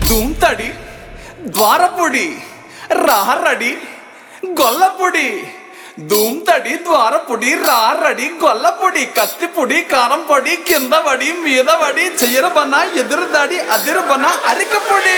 ధూమ్తడి ద్వారపుడి రారడి గొల్లపుడి ధూమ్తడి ద్వారపుడి రారడి గొల్లపుడి కత్తిపుడి కారం పొడి కింద పడి మీద పడి చెయ్యరబన ఎదురుదాడి అదిరుబన అరికపుడి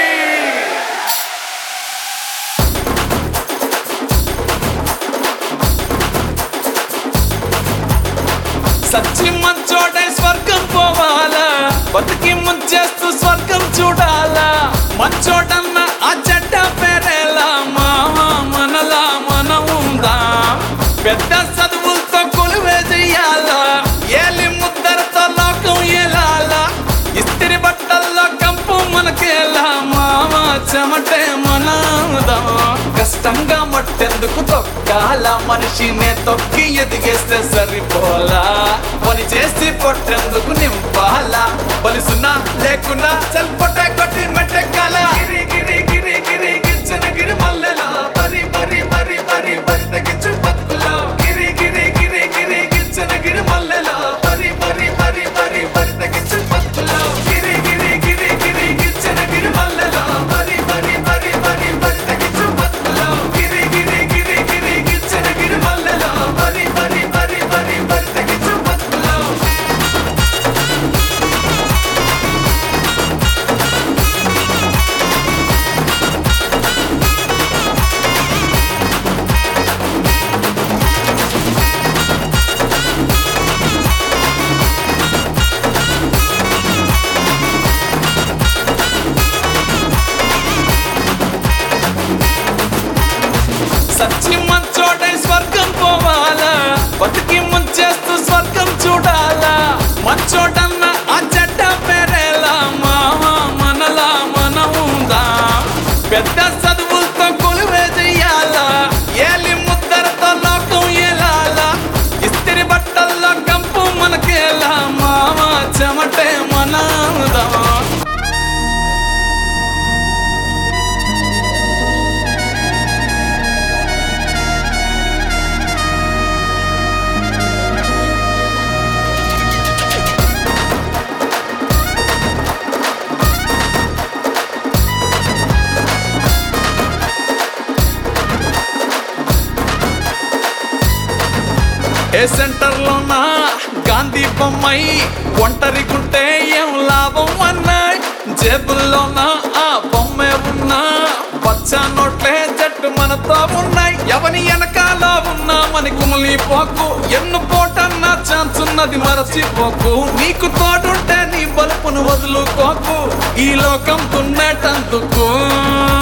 సచ్చి మంచోడై స్వర్గం పోవాలా బతికి ముంచేస్తూ స్వర్గం చూడాలా మంచోడన్న ఆ చెడ్డ పేరేలా మావా మనలా మనం ఉందా పెద్ద చదువులతో కొలువే చెయ్యాలా ఏలి ముద్దరతో లోకం ఏలాలా ఇస్తిరి బట్టల్లో కంపు మనకేలా మావా చెమటే మనదా కష్టంగా మట్టెందుకు తొక్కాల మనిషినే తొక్కి ఎదిగేస్తే సరిపోలా పని చేసి పొట్టెందుకు నింపాలా బలిసున్నా లేకున్నా చల్పొట్ట కొట్టి మెట్టెక్కాల గిరి గిరి గిరి గిరి గిచ్చన గిరి మల్లెలా పరి పరి పరి పరి పరి తగ్గించు పత్తులో గిరి గిరి గిరి గిరి గిచ్చన గిరి మల్లెలా పరి పరి పరి పరి పరి తగ్గించు పత్తులో గిరి గిరి గిరి గిరి గిచ్చన గిరి మల్లెలా పరి పరి పరి పరి పరి తగ్గించు పత్తులో గిరి గిరి గిరి గిరి గిచ్చన గిరి మల్లెలా పరి పరి పరి పరి పరి తగ్గించు పత్తులో సచ్చి మంచోడై స్వర్గం పోవాలా బతికి ముంచేస్తూ స్వర్గం చూడాలా మంచోడన్న ఆ చెడ్డ పేరేలా మావా మనలా మనం ఉందా పెద్ద చదువులతో కొలువే చెయ్యాలా ఏలి ముద్దరతో లోకం ఏలాలా ఇస్తిరి బట్టల్లో కంపు మనకేలా మావా చెమటే మనదా ఏ సెంటర్లోనా గాంధీ బొమ్మై ఒంటరికుంటే ఏం లాభం అన్నాయి జేబుల్లోనా ఆ బొమ్మే ఉన్నా పచ్చా నోట్లే జట్టు మనతో ఉన్నాయి ఎవని వెనకాల ఉన్నా మన కుమిలిపోకు ఎన్ను పోటన్నా ఛాన్స్ ఉన్నది మరచిపోకు నీకు తోడుంటే నీ బలుపును వదులుకోకు ఈ లోకం తున్నేటందుకు